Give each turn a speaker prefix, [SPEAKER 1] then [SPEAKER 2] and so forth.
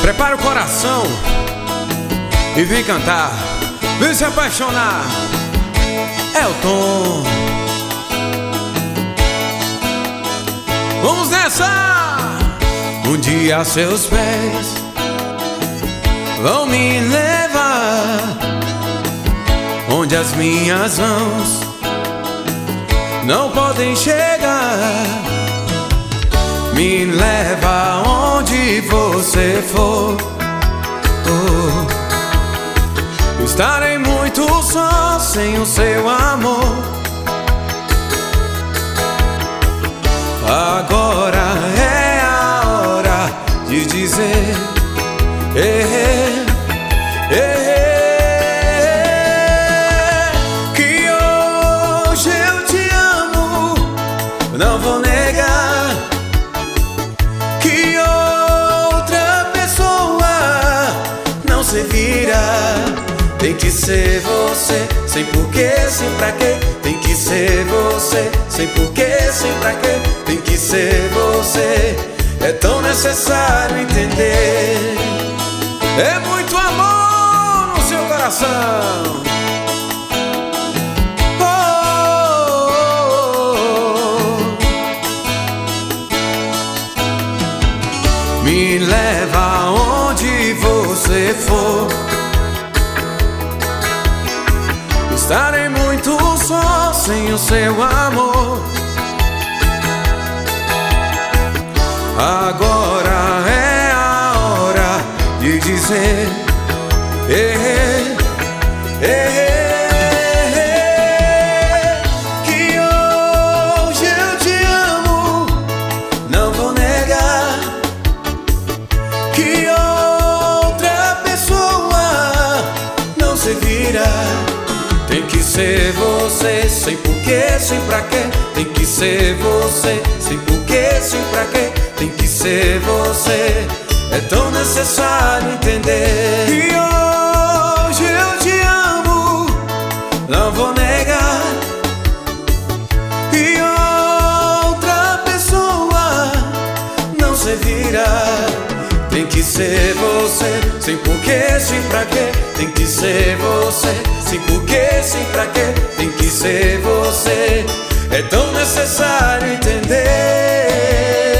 [SPEAKER 1] Prepara o coração e vem cantar, vem se apaixonar. É o Tom. Vamos nessa! Um dia seus pés vão me levar onde as minhas mãos não podem chegar. Me leva onde você for. Estarei muito só sem o seu amor. Agora é a hora de dizer que hoje eu te amo. Não vou negar que outra pessoa não servirá. Tem que ser você, sem porquê, sem pra quê. Tem que ser você, sem porquê, sem pra quê. Tem que ser você, é tão necessário entender. É muito amor no seu coração. Me leva onde você for. Estarei muito só sem o seu amor. Agora é a hora de dizer que hoje eu te amo. Não vou negar que outra pessoa não servirá. Tem que ser você, sem porquê, sem pra quê. Tem que ser você, sem porquê, sem pra quê. Tem que ser você, é tão necessário entender. E hoje eu te amo, não vou negar. E outra pessoa não servirá. Tem que ser você, sem porquê, sem pra quê. Tem que ser você, sem porquê, sem pra quê. Tem que ser você, é tão necessário entender.